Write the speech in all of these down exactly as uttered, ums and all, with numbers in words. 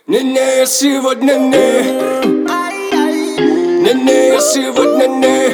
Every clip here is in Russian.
Не-не, я сегодня не. Не-не, я сегодня не.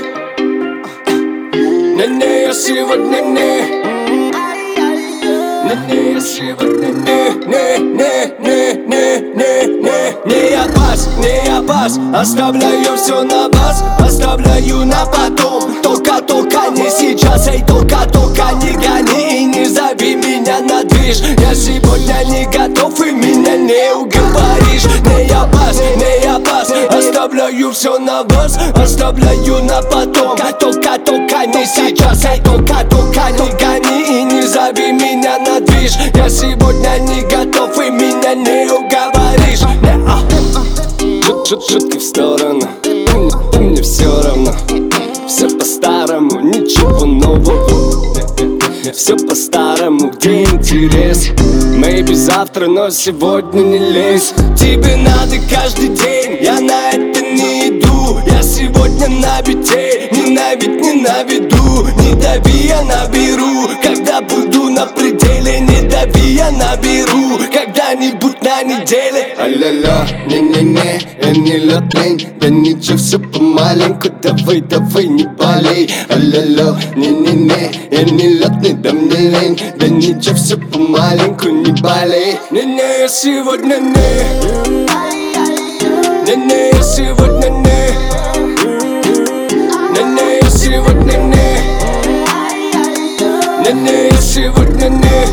Не-не, я сегодня не. Не-не, я сегодня не. Не-не-не-не-не-не. Не я пас, не я пас. Оставляю все на вас, оставляю на потом. Только-только не сейчас, эй, только-только не гони и не зови меня на движ. Я сегодня не готов и меня не уговоришь. Не я пас, не я пас. Оставляю все на вас, оставляю на потом. Только-только не сейчас, эй, только-только не гони и не зови меня на движ. Я сегодня не готов и меня не уговоришь. Шутки в сторону, мне все равно. Все по-старому, ничего нового. Все по-старому, где интерес? Maybe завтра, но сегодня не лезь. Тебе надо каждый день, я на это не иду. Я сегодня на бите, ненавидь не наведу. Не дави, я наберу, когда буду на пределе. Не дави, я наберу, когда-нибудь на неделе. А-ля-ля, не-не-не, я не летный. Да ничего, все помаленьку, давай, давай, не болей. А-ля-ля, не-не-не, я не летный, да мне лень. Да ничего, все помаленьку, не болей. Не-не, я сегодня не. Не-не, я сегодня не. Не-не, я сегодня не. Не-не, я сегодня не.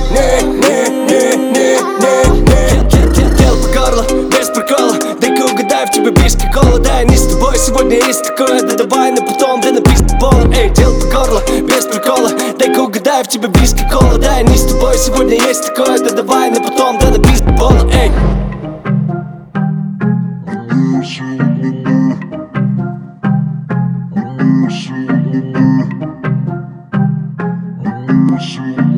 Не-не-не-не-не-не. Дел по горло, без прикола. Дай-ка угадаю, в тебе виски кола. Да, они с тобой сегодня есть такое. Да давай, но потом, да напись пола. Эй, дел по горло, без прикола. Дай-ка угадаю, в тебе виски кола. Да, они с тобой сегодня есть такое. Да давай, но потом, да напись пола. Эй. Shoot.